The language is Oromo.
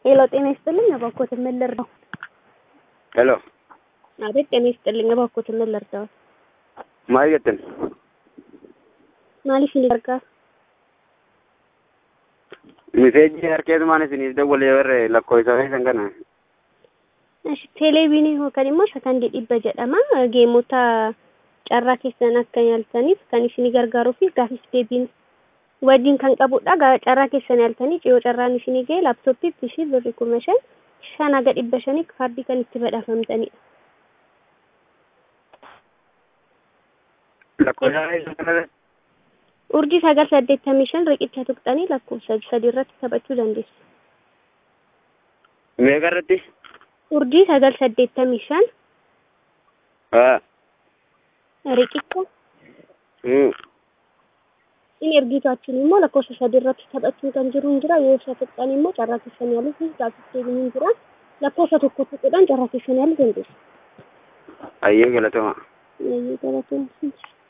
ሄሎ ጤና ይስጥልኝ እባክዎት ምን ልርዳው? ሄሎ አቤት ጤና ይስጥልኝ እባክዎት ምን ልርዳው? ማይገትን ማሊሽ ይርጋ ሜሴጅ አርኬት ማለት ነው ደወለ የወረ ለኮይሳይ ሰንገና እሺ ቴሌቪኒ ሆከኒማ ሰከንዲ ዲበ ጀደማ ጌሞታ ጨራ keessan akka yaaltaniif kan isin gargaaru fi gaafis deebiin wajjin kan qabudha ጨራ keessan yaaltanii ciyoo carraan isin ga'e laptoppiitti ishii birri 15,000 shana gad 500 kaardii kan itti badhaafamtanii lakkoofsa sanarra urjii 985 riqicha tuqxanii lakkoofsa 3 irratti taphachuu dandeessu. meeqarratti urjii 985 riqicha in ergitaችን immoo lakkoofsa 3 irratti taphachuu kan jiru jira yoo isa tuqxanii immoo carraa keessan yaaluu fi gaafis deebiin jira lakkoofsa tokko tuquudhaan carraa keessan yaaluu dandeessu. ayyee galatama. Ayyee galatama.